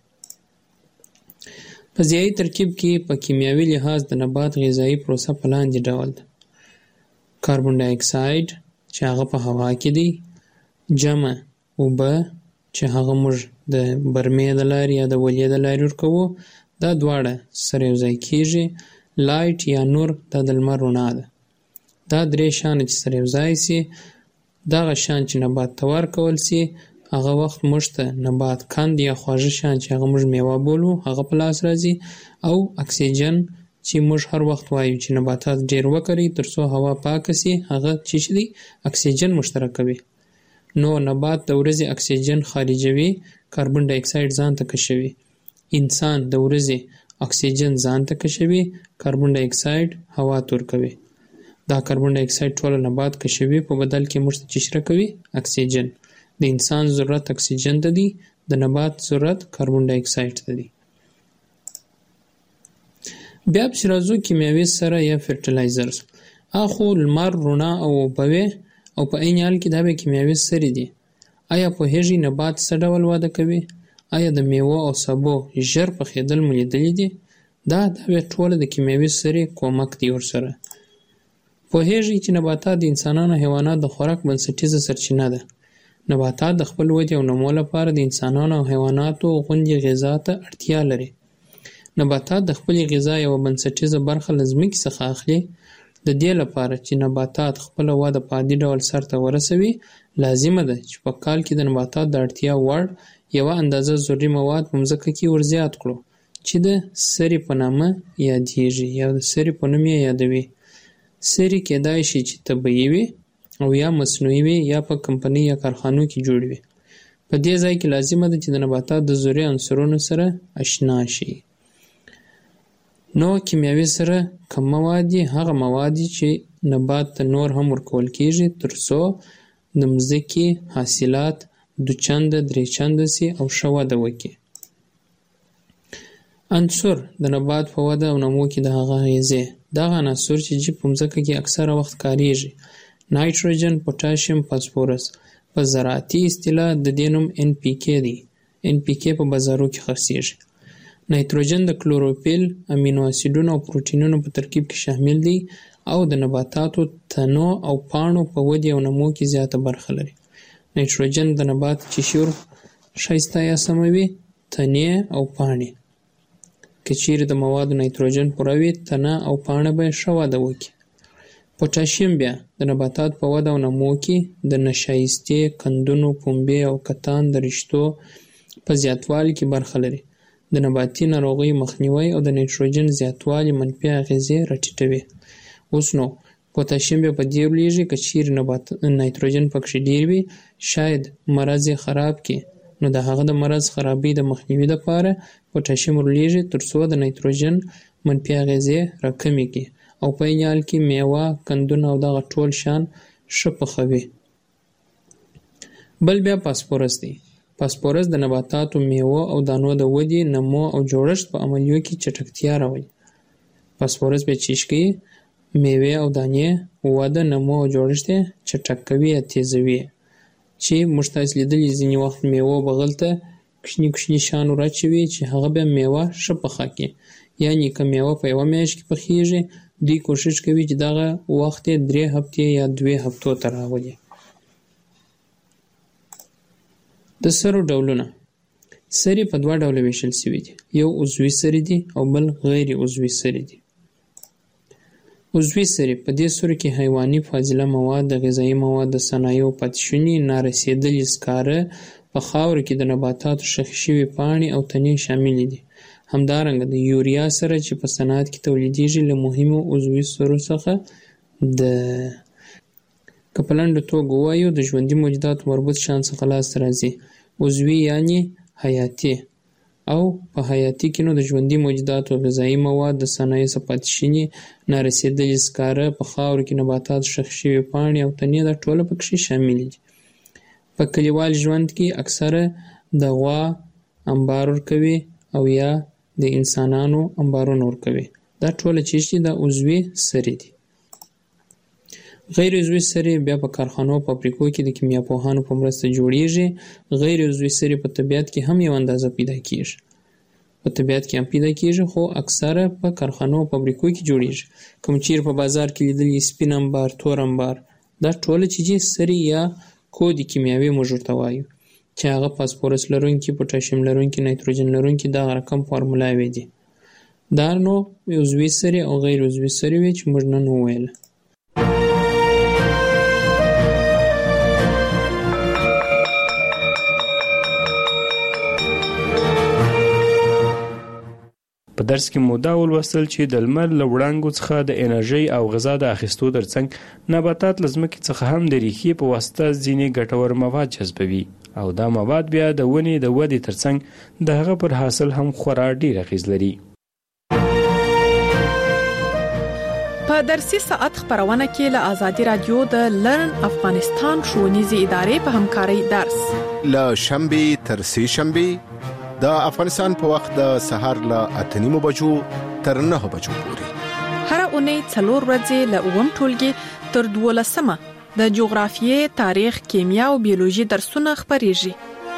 په ضیایي ترکیب کې په کیمیاوي لحاظ د نبات غذایي پروسه په لاندې ډول ده. کاربن ډای اکساید چې هغه په هوا کې دی، جمع اوبه چې هغه موږ د برمې د لارې یا د ولې د لارې ورکوو، دا دواړه سره یو ځای کېږي. لایټ یا نور دا د لمر رڼا ده. دا درې شیان چې سره یو ځای سي دغه شیان چې نبات ته ورکول سي هغه وخت موږ ته نبات کند یا خواږه شیان چې هغه موږ میوه بولو هغه په لاس راځي، او اکسیجن چې موږ هر وخت وایو چې نباتات ډیر وکري ترڅو هوا پاکه سي هغه چې دی اکسیجن مشترکوي. نو نبات د ورځې اکسیجن خارجوي، کاربن ډای اکساید ځان ته کشوي. انسان د ورځې اکسیجن ځان ته کشوي، کاربن ډای اکساید هوا ته ورکوي. دا کاربن ډای اکساید ټول نبات کشوي، په بدل کې موږ ته چې راکوي اکسیجن. د انسان ضرورت اکسیجن ته دی، د نبات ضرورت کاربن ډای اکساید ته دی. بیا پسې راځو کیمیاوي سره یا فرټیلایزرز. اخو لمر، رڼا او اوبه او په عین حال کې دا به کیمیاوي سرې دي. آیا پوهیږئ نبات څه ډول وده کوي؟ آیا د میوه او سبو ژر پخېدل مو لیدلي دي؟ دا دا به ټوله د کیمیاوي سرې کومک دی ورسره. پوهیږئ چې نباتات د انسانانو او حیواناتو د خوراک بنسټیزه سرچینه ده. نباتات د خپل ودې او نمو لپاره د انسانانو او حیواناتو غوندې غذا ته اړتیا لري. نباتات د خپلې غذا یوه بنسټیزه برخه له ځمکې څخه اخلي. د دې لپاره چې نباتات خپله وده په عادي ډول سرته ورسوي لازمه ده چې په کال کې د نباتات د اړتیا وړ یوه اندازه ضروري مواد په مځکه کې ورزیات کړو چې د سرې په نامه یادیږي یا د سرې په نوم یې یادوي. سرې کیدای شي چې طبیعي وي او یا مصنوعي وي یا په کمپنۍ یا کارخانو کې جوړ وي. په دې ځای کې لازمه ده چې د نباتات د ضروري عنصرونو سره اشنا شي. نو کیمیاوي سره کوم مواد دي؟ هغه مواد چې نبات ته نور هم ورکول کېږي ترڅو د مځکې حاصلات دوچنده درې چنده سي او ښه وده وکړي. عنصر د نبات په وده او نمو کې د هغه اغیزې. دغه عناصر چې په مځکه کې اکثره وخت کاریږي: نایتروجن، پوټاشیم، فاسفورس. په زراعتي اصطلاح د دې نوم ان پی کې دی. ان پی کې په بازارو کې خرڅیږي. نایتروجن د کلوروفیل، امینو اسیدونو او پروټینونو په ترکیب کې شامل دی او د نباتاتو تنو او پاڼو په ودې او نمو کې زیاته برخه لري. نایتروجن د نبات چشور ښایسته یا سموي، تنې او پاڼې. که چیرې د موادو نایتروجن پوره وي، تنه او پاڼه به ښه وده وکړي. پوټاشیم بیا د نباتات په وده او نمو کې د نشایستې، کندونو، پنبې او کتان د رشتو په زیاتوالي کې برخه لري. د نباتي ناروغیو مخنیوی او د نایتروجن زیاتوالي منفي اغیزې راټیټوي. اوس نو پوتاشیم به په دې لویږي که چیرې نبات نایتروجن پکې ډیر وي شاید مرض یې خراب کړي نو د هغه د مرض خرابۍ د مخنیوي لپاره پوتاشیم ورلیږي تر څو د نایتروجن منفي اغیزې راکمې کړي او په عین حال کې میوه کندونه او دغه ټول شیان ښه پخوي. بل بیا فاسفورس دی. فاسفورس د نباتاتو میوه او دانو د ودې نمو او جوړښت په عملیو کې چټکتیا راولي. فاسفورس به چیش کوي میوه او دانې وده نمو او جوړښت چټک کوي یا تیزوي چې موږ تاسو لیدلي ځینې وخت میوه بغل ته کوچني کوچني شیان ورچوي چې هغه به میوه ښه پخه کړي. یعنې که میوه په یوه میاشت کې پخیږي دوی کوشش کوي چې دغه وخت یې درې هفتې یا دوې هفتو ته راولي. د سرو ډولونه. سرې په دوه ډوله ویشل شوي دي. یو عضوي سرې دي او بل غیر عضوي سرې دي. عضوي سرې په دې سرو کې حیواني فاضله مواد د غذایي مواد د صنایعو پاتې شوني نارسېدلي سکاره په خاوره کې د نباتاتو ښخې شوي پاڼې او تنې شاملې دي. همدارنګه د یوریا سره چې په صنعت کې تولیدېږي له مهمو عضوي سرو څخه ده. که په لنډه توګه ووایو د ژوندي موجوداتو مربوط شیان څخه لاسته راځي. عضوي یعنې حیاتي او په حیاتي کې نو د ژوندي موجوداتو غذایي مواد د صنایعو څخه پاتې شوني نارسېدلي سکاره په خاوره کې نباتاتو ښخې شوي پاڼې او تنې دا ټوله پکې شاملې دي. په کلیوال ژوند کې اکثره د غوا انبار ورکوي او یا د انسانانو انبارونه ورکوي. دا ټوله چې دي دا عضوي سرې دي. غیر عضوي سرې بیا په کارخانو او فابریکو کې د کیمیاپوهانو په مرسته جوړیږي. غیر عضوي سرې په طبیعت کې هم یو اندازه پیدا کیږي. په طبیعت کې هم پیدا کیږي خو اکثره په کارخانو او فابریکو کې جوړیږي. کوم چیرې په بازار کې لیدلې سپین انبار، تور انبار، دا ټوله چې دي سرې یا کود کیمیاوي موږ ورته وایو چې هغه فاسفورس لرونکي، پوتاشیم لرونکي، نایتروجن لرونکي دغه رقم فارمولاوې دي. دا نو عضوي سرې او غیر عضوي سرې وې چې موږ نن وویله. په درس کې مو دا ولوستل چې د لمر له وړانګو څخه د انرژۍ او غذا د اخیستو ترڅنګ نباتات له ځمکې څخه هم د ریښې په واسطه ځینې ګټور مواد جذبوي او دا مواد بیا د ونې د ودې ترڅنګ د هغه پر حاصل هم خورا ډیر اغیز لري. په درسي ساعت خبرونه کې له آزادي رادیو د لرن افغانستان ښوونیزې ادارې په همکارۍ درس له شنبه تر سه شنبه د افغانستان په وخت د سهار له اته نیمو بجو تر نهه بجو پورې هر اونۍ څلور ورځې له اووم ټولګي تر دولسمه د جغرافیې، تاریخ، کیمیا او بیولوژي درسونه خبرېږي.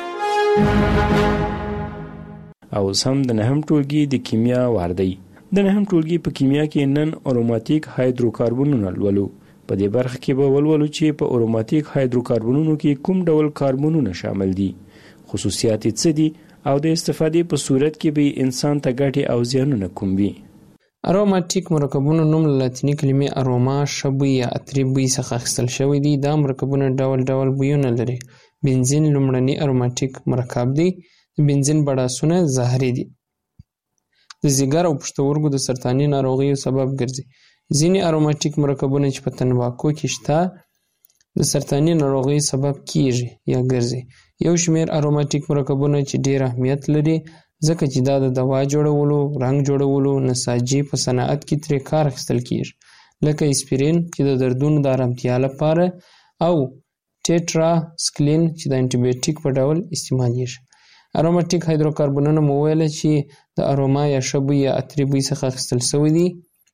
او سم د نهم ټولګي د کیمیا واردی. د نهم ټولګي په کیمیا کې نن اروماتیک هایدروکاربنونه لولو. په دې برخه کې به ولولو چې په اروماتیک هایدروکاربنونو کې کوم ډول کاربنونه شامل دي، خصوصیات څه دي او د استفادې په صورت کې به انسان ته ګټې او زیانونه کوم وي. اروماتیک مرکبونو نوم له لاتیني کلمې اروما ښه بوی یا عطري بوی څخه اخیستل شوی دی. دا مرکبونه ډول ډول بویونه لري. بنزین لومړنی اروماتیک مرکب دی. د بنزین بړاسونه زهري دي. د ځیګر او پښتورګو د سرطاني ناروغیو سبب ګرځي. ځینې اروماتیک مرکبونه چې په تنباکو کې شته د سرطاني ناروغیو سبب کیږي یا ګرځي. یو شمېر اروماتیک مرکبونه چې ډېر اهمیت لري ځکه چې دا د دوا جوړولو، رنګ جوړولو، نساجي په صنعت کې ترې کار اخیستل کیږي، لکه اسپرین چې د دردونو د آرامتیا لپاره او ټیټرا سکلین چې د انټي بیوټیک په ډول استعمالیږي. اروماتیک هایدروکاربنونه مو ویل چې د اروما یا ښه بوی یا عطري بوی څخه اخیستل شوي دي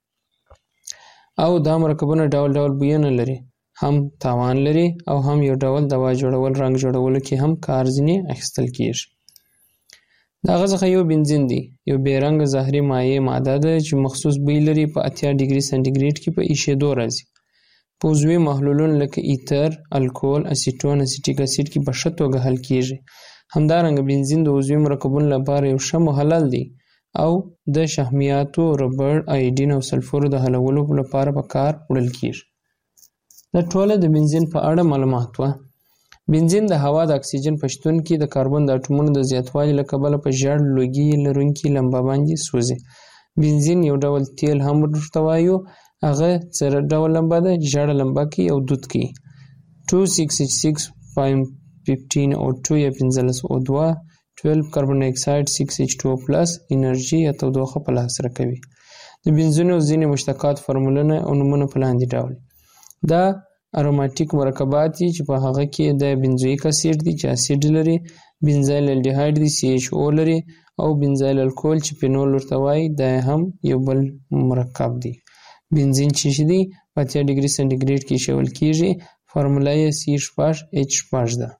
او دا مرکبونه ډول ډول بویونه لري، هم تاوان لري او هم یو ډول دوا جوړول، رنګ جوړولو کې هم کار ځینې اخیستل کیږي. د هغه څخه یو بنزین دی، یو بې رنګه زهري مایع ماده ده چې مخصوص بوی لري. په اتیا ډیګري سانتیګریډ کې په ایشېدو راځي. په عضوي محلولونو لکه ایتر، الکول، اسیټون، اسیټیک اسید کې په ښه توګه حل کیږي. همدارنګه بنزین د عضوي مرکبونو لپاره یو ښه محلل دی او د شحمیاتو، ربړ، آیډین او سلفور د حلولو لپاره په کار وړل کیږي. دا ټوله د بنزین په اړه معلومات وه. بنزین د هوا د اکسیجن په شتون کې د کاربن د اټومونو د زیاتوالي له کبله په ژیړ لوګي لرونکي لمبه باندې سوځي. بنزین یو ډول تیل هم ورته وایو هغه څه ډول لمبه ده؟ ژړه لمبه کوي او دود کوي. two six H six fifteen O two یا پنځلس O two twelve کاربن ډای اکساید six H two O plus انرژي یا تودوخه په لاس راکوي. د بنزینو ځینې مشتقات فورمولونه او نومونه په لاندې ډول دا اروماتیک مرکبات دي چې په هغه کې د بنزویک اسید دي چې اسید لري، بنزایل الډیهاید دي C H O لري، او بنزایل الکول چې فینول ورته وایي دا هم یو بل مرکب دی. بنزین چې دی په اتیا ډیګري سنټیګریډ کې ایښودل کیږي، فارموله یې C شپږ H شپږ ده.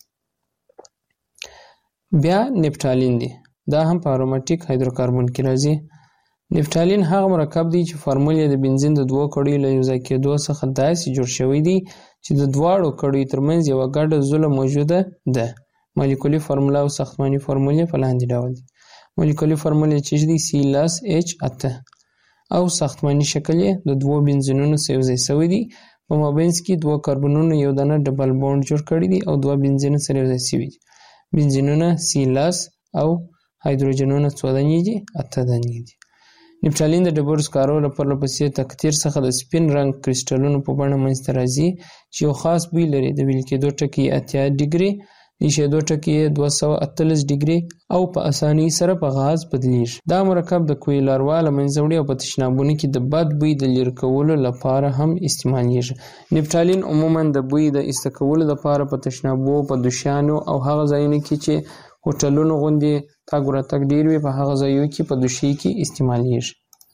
بیا نفتالین دی، دا هم په اروماتیک هایدروکاربن کې راځي. نفتالین هغه مرکب دی چې فارمول یې د بنزین د دوو کړیو له یوځای کېدو څخه داسې جوړ شوی دی چې د دواړو کړیو ترمنځ یوه ګډه زوله موجوده ده. مالیکولي فارموله او ساختماني فارمول یې په لاندې ډول دي. مالیکولي فارمول یې چې دی C لس H اته او ساختماني شکل یې د دوو بنزینونو سره یوځای شوی دی. په مابینځ کې دوه کاربنونو یو دانه ډبل بانډ جوړ کړی دی او دوه بنزینونه سره یوځای شوي دي. بنزینونه C لس او هایدروجنونه څو دانې دي؟ اته دانې دي. نفتالین د ډبرو سکارو له پرله پسې تکتیر څخه د سپین رنګ کریسټلونو په بڼه منځته راځي چې یو خاص بوی لري. د ویل کېدو ټکي اتیا ډیګري، د ایښېدو ټکي دوه سوه اتلس ډیګري او په اسانۍ سره په غاز بدلیږي. دا مرکب د کوی لاروا له منځه وړي او په تشنابونو کې د بد بوی د لرې کولو لپاره هم استعمالیږي. نفتالین عموما د بوی د ایسته کولو لپاره په تشنابو، په دوشیانو او هغه ځایونو کې چې هوټلونو غوندې تګ راتګ ډېر وي په هغه ځایونو کې په دوشي کې استعمالیږي.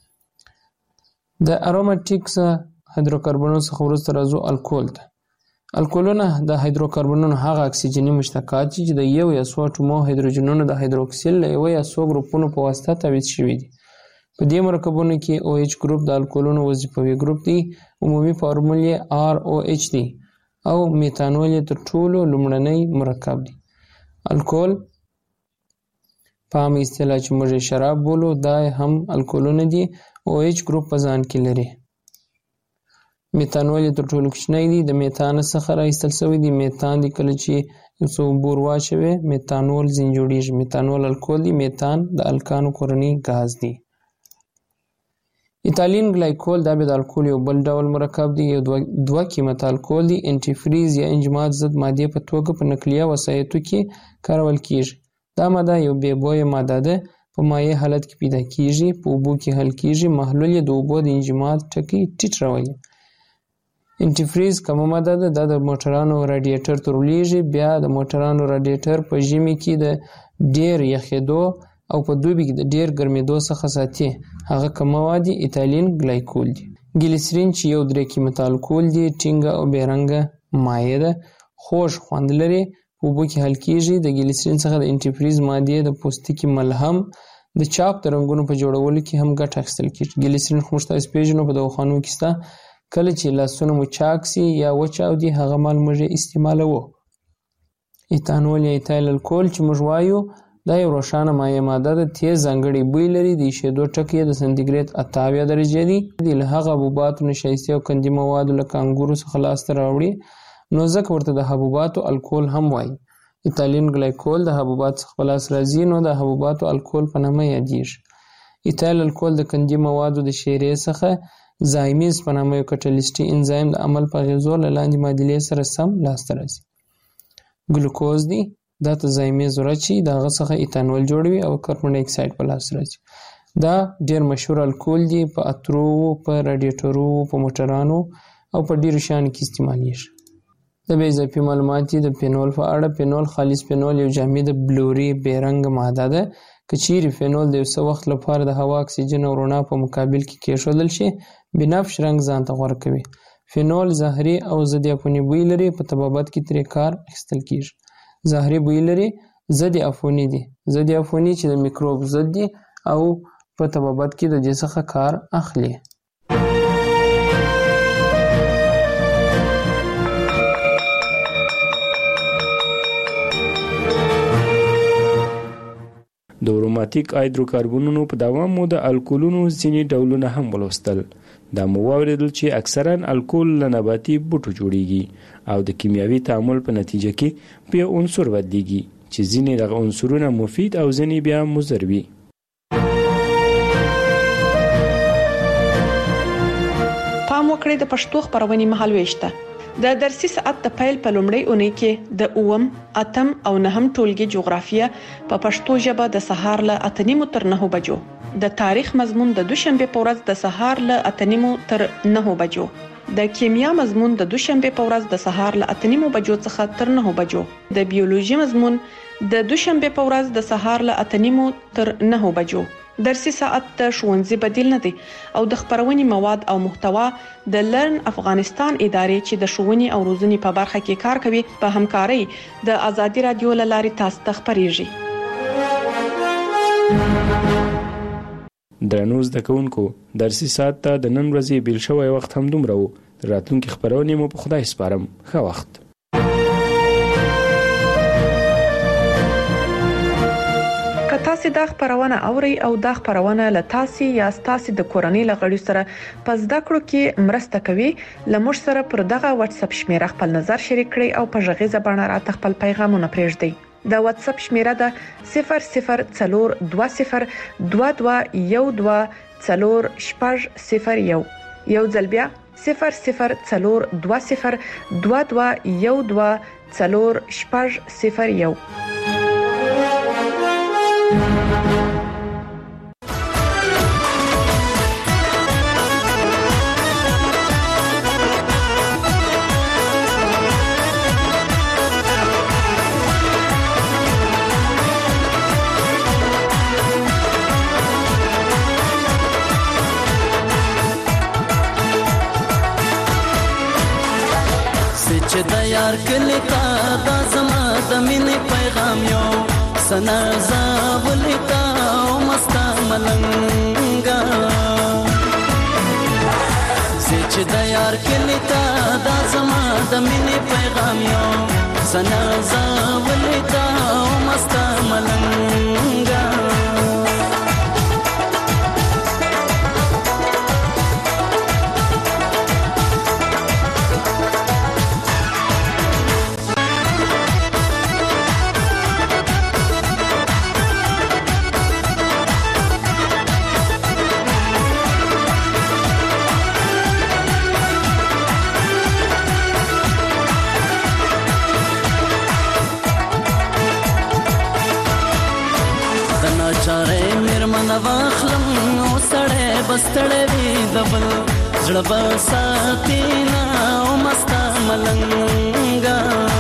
د اروماتیکس هایدروکاربنونو څخه وروسته راځو الکول ته. الکولونه د هایدروکاربنونو هغه اکسیجني مشتقات دي چې د یو یا څو اټومو هایدروجنونو د هایدروکسیل له یوه یا څو ګروپونو په واسطه تبعید شوي دي. په دې مرکبونو کې OH ګروپ د الکولونو وظیفوي ګروپ دی. عمومي فارمول یې آر او ایچ دی او میتانول یې تر ټولو لومړنی مرکب دی. الکول په عامه اصطلاح چې موږ یې شراب بولو دا هم الکولونه دي. OH ګروپ په ځان کې لري. میتانول یې تر ټولو کوچنی دی، د میتان څخه راایستل شوی دی. میتان دی کله چې یو څه اوبه ور واچوې میتانول ځینې جوړیږي. میتانول الکول دی. میتان د الکانو کورنی غاز دی. ایتالین ګلایکول دا به د الکول یو بل ډول مرکب دی. یو دوه قیمته الکول دی. انټي فریز یا انجماد ضد مادې په توګه په نقلیه وسایطو کې کارول کیږي. دا ماده یو بې بویه ماده ده، په مایع حالت کې پیدا کیږي، په اوبو کې حل کیږي. محلول یې د اوبو د انجماد ټکي ټیټ راولي. انټي فریز کومه ماده ده؟ دا د موټرانو راډیټر ته ورلیږي. بیا د موټرانو راډیټر په ژمي کې د ډیر یخېدو او په دوبي کې د ډیر ګرمېدو څخه ساتي. هغه کوم مواد دي؟ ایتالین ګلایکول دي. ګلیسرین چې یو درې قیمته الکول دی، ټینګه او بې رنګه مایع ده، خوږ خوند لري، په اوبو کې حل کیږي. د ګلیسرین څخه د انټي فریز مادې د پوستکي ملهم د چاپ د رنګونو په جوړولو کې هم ګټه اخیستل کیږي. ګلیسرین خو موږ تاسو پیژنو په دواخانو کې شته. کله چې لاسونه مو چاک سي یا وچاودي هغه مال موږ استعمالوو. ایتانول یا ایتایل الکول چې موږ وایو دا یو روښانه مایع ماده ده، تیز ځانګړی بوی لري. د ایښېدو ټکي د سانتیګریډ اته اویا درجې دي. له هغه حبوباتو نشایستې او قندي موادو لکه انګورو څخه لاسته راوړي، نو ځکه ورته د حبوباتو الکول هم وایي. ایتالین ګلایکول د حبوباتو څخه په لاس راځي، نو د حبوباتو الکول په نامه یادیږي. ایتایل الکول د قندي موادو د شیرې څخه زایمیز په نامه یو کټلیسټي انزایم د عمل په اغېزو له لاندې معادلې سره سم لاسته راځي. ګلوکوز دی، دا ته زایمیز ورچي د هغه څخه ایتانول جوړوي او کاربن ډای اکساید په لاس راځي. دا ډیر مشهور الکول دی، په اترو، په راډیټرو، په موټرانو او په ډیرو شیانو کې استعمالیږي. د بې اضافي معلومات د فینول په اړه. فینول خالص فینول یو جامده بلوري بې رنګه ماده ده. که چیرې فینول د یو څه وخت لپاره د هوا اکسیجن او رڼا په مقابل کې کېښودل شي بنفش رنګ ځان ته غوره کوي. فینول زهري او ضد عفوني بوی لري، په طبابت کې ترې کار اخیستل کیږي. زهري بوی لري، ضد عفوني دي. ضد عفوني چې د میکروب ضد دي او په طبابت کې د دې څخه کار اخلي. د اروماتیک هایدروکاربنونو په دوام مو د الکولونو ځینې ډولونه هم ولوستل. دا مو واوریدل چې اکثرا الکول له نباتي بوټو جوړیږي او د کیمیاوي تعامل په نتیجه کې په یو عنصر بدلیږي چې ځینې دغه عنصرونه مفید او ځینې بیا مضر وي. وکړې د پښتو خبرونې مهالويشته د درسي ساعت د پیل په لومړۍ اونۍ کې د اوم، اتم او نهم ټولګي جغرافیه په پښتو ژبه د سهار له اته نیمو تر نهو بجو، د تاریخ مضمون د دوشنبه په ورځ د سهار له اته نیمو تر نهو بجو، د کیمیا مضمون د دوشنبه په ورځ د سهار له اته نیمو بجو څخه تر نهو بجو، د بیولوژي مضمون د دوشنبه په ورځ د سهار له اته نیمو تر نهو بجو. درسي ساعت د ښوونځي بدیل نه دی او د خبرونې مواد او محتوا د لرن افغانستان ادارې چې د ښوونې او روزنې په برخه کې کار کوي په همکارۍ د ازادي رادیو له لارې تاسو ته خبريږي. درنو زده کوونکو، درسي ساعت ته د نن ورځې بیل شوی وخت هم دومره و. راتلونکي خبرونه مو په خدای سپارم. ښه وخت. تاسو دا خبرونه اوري او دا خبرونه له تاسو یا تاسو د کورنۍ لغړی سره پس د کړو کې مرسته کوي. لمر سره پر دغه واتس اپ شمیره خپل نظر شریک کړئ او په ژغې زبانه راته خپل پیغامونه پرېږدئ. د واتس اپ شمیره ده صفر صفر څلور دوه صفر دوه دوه یو دوه څلور شپږ صفر یو. یو ځل بیا صفر صفر څلور دوه صفر دوه دوه یو دوه څلور شپږ صفر یو. چې د یار کلی تا دا زما د مینې پیغام یو سنا زاولتا او مستا ملنګا چې د یار کلی تا دا زما د مینې پیغام یو سنا زاولتا او مستا ملنګا واخلم نو سړې بستړې وي دبل زړه بساتینا او مستا ملنګا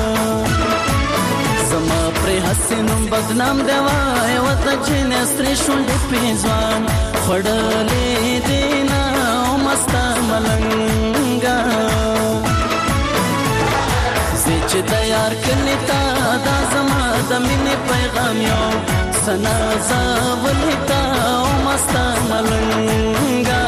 زما پر حسینم بدنام دیوای وت چې نستري شونډې پیځوان خړلې دینا او مستا ملنګا چې تیار کړی تا دا زما د مینې پیغام یو سنا زاولتا او مستا ملنګا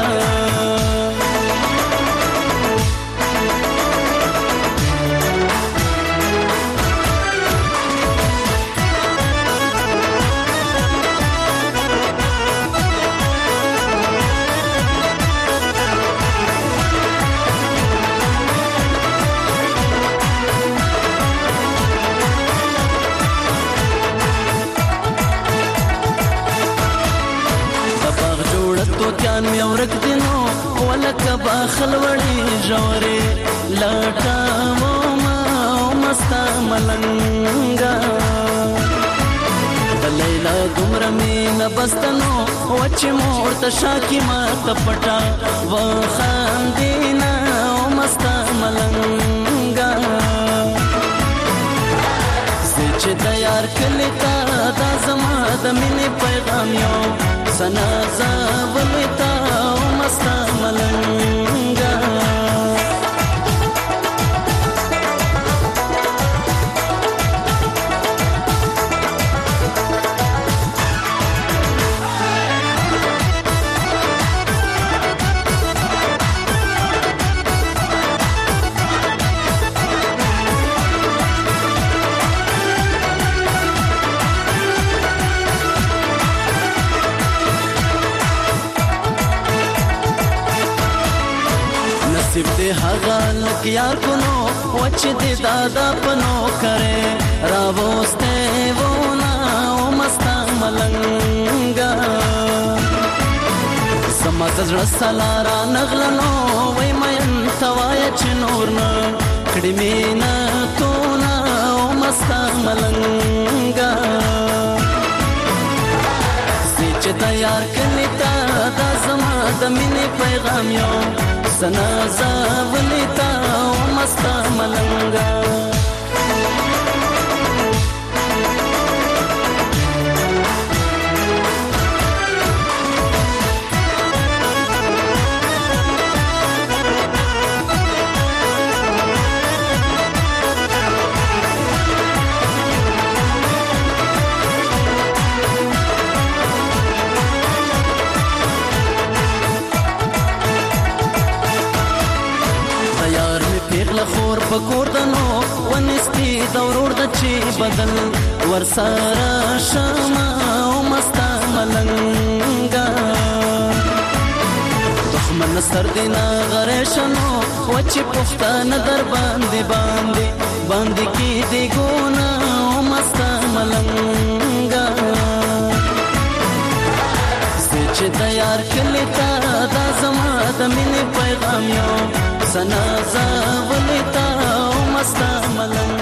جان می ورک دینو ولک باخل وړي جوړي لټا مو ما مستا ملنګا د لیلا دومره مين بستنو وچ مور ته شاکی ما تپټا و خاندینا مستا ملنګا چې تیار کړی تا دا زما د مینې پیغام یو سنا زاولتا او مستا ملنګا نصیب دې هغه لک یار کونو وچ دې دادا پنو کرے راوسته ونا او مستا ملنګا سم زما زړه سلارا نغلنو وای مې توایا چې نور نه کړي مینا تو نه او مستا ملنګا چې تیار کړی تا دا زما د مینې پیغام یو سنا زاولې تا او مستا ملنګا خور پکور دنو ونستی دورور د چی بدل ورسارا شما او مستا ملنګا دښمن سر دینا غریشنو وچ پښتانه در باندې باندې باندې کی دی ګونا او مستا ملنګا چې تیار کړی تا دا زما د مینې پیغام یو سنا زاولې تا او مستا ملنګ